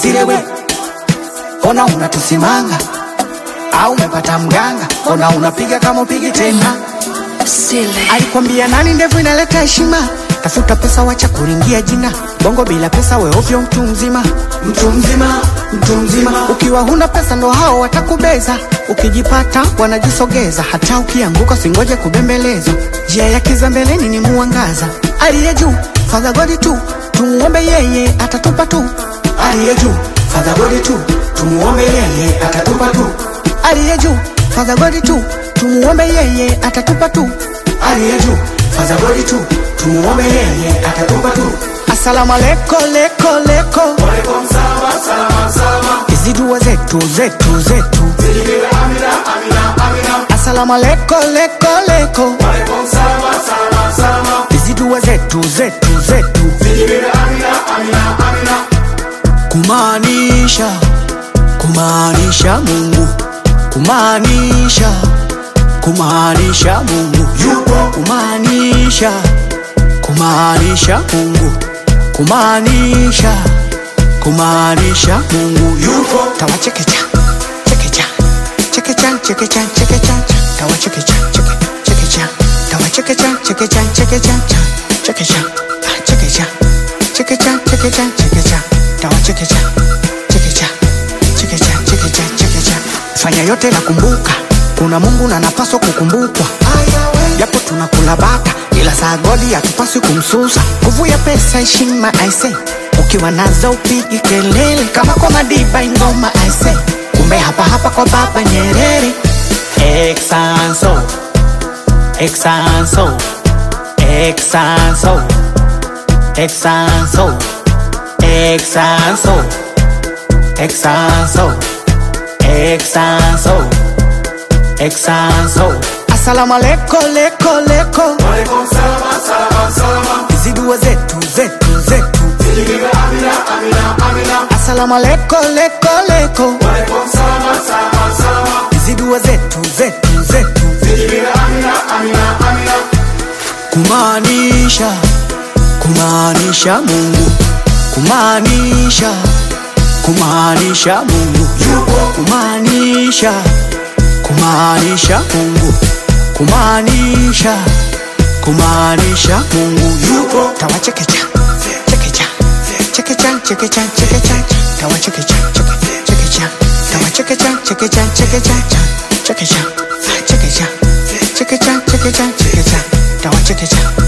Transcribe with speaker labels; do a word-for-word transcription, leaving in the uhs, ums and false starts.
Speaker 1: silewe. Ona unatusimanga au umepata mganga? Ona unapiga kama upigi tena.
Speaker 2: Sile.
Speaker 1: Alikwambia nani ndevu inaleta heshima? Tafuta pesa wacha kuringia jina. Bongo bila pesa we ovyo mtu mzima. Mtu mzima, mtu mzima. Ukiwa huna pesa ndo hao watakubeza. Ukijipata wanajisogeza. Hata ukianguka singoje kubembeleza. Njia ya kizambeleni ni muangaza. Aliye juu, Father God tu. Tumuombe yeye atatupa tu. Aliye juu, Father God tu. Tumuombe yeye atatupa tu. Aliye juu, Father God tu. Tumuombe yeye atatupa tu. Aliye juu, Father God tu. Tumuombe yeye atatupa tu. Asalamu aleko leko leko.
Speaker 3: Walaikum salam salam salam.
Speaker 1: Hizi dua zetu zetu zetu.
Speaker 3: Zilibiwe amina amina amina.
Speaker 1: Asalamu aleko leko leko.
Speaker 3: Walaikum salam salam salam.
Speaker 1: Hizi dua zetu zetu zetu.
Speaker 3: Zilibiwe amina amina amina.
Speaker 1: Kumaanisha, kumaanisha Mungu. Kumaanisha, kumaanisha Mungu
Speaker 3: yupo.
Speaker 1: Kumaanisha, kumaanisha Mungu. Kumaanisha, kumaanisha Mungu
Speaker 3: yupo.
Speaker 1: Tawa chekecha, chekecha, chekecha, chekecha, chekecha. Tawa chekecha, cheke, chekecha. Tawa chekecha, chekecha, chekecha, chekecha. Ah, chekecha, chekecha, chekecha, chekecha. Tawa chekecha, chekecha, chekecha, chekecha, chekecha. Fanya yote na kumbuka, kuna Mungu na napaswa kukumbukwa. Japo tunakula bata, ila saa godi hatupaswi kumsusa. Nguvu ya pesa heshima I say. Ukiwa nazo upigi kelele, kama kwa Madiba ingoma I say. Kumbe hapa hapa kwa Baba Nyerere. Exanso, Exanso, Exanso, Exanso, Exanso, Exanso, Exanso, Exanso. Asalamu aleko leko leko.
Speaker 3: Walaikum salam salam salam.
Speaker 1: Hizi dua zetu zetu zetu.
Speaker 3: Zilibiwe amina amina amina.
Speaker 1: Asalamu aleko leko leko.
Speaker 3: Walaikum salam salam salam.
Speaker 1: Hizi dua zetu zetu zetu.
Speaker 3: Zilibiwe amina amina amina.
Speaker 1: Kumaanisha, kumaanisha Mungu. Kumaanisha, kumaanisha Mungu
Speaker 3: yupo.
Speaker 1: Kumaanisha, kumaanisha Mungu. Kumaanisha, kumaanisha Mungu
Speaker 3: yupo.
Speaker 1: Tawa chekecha, chekecha, chekecha, chekecha, chekecha. Tawa chekecha, cheke, chekecha. Tawa chekecha, chekecha, chekecha, chekecha. Chekecha, chekecha, chekecha, chekecha. Tawa chekecha.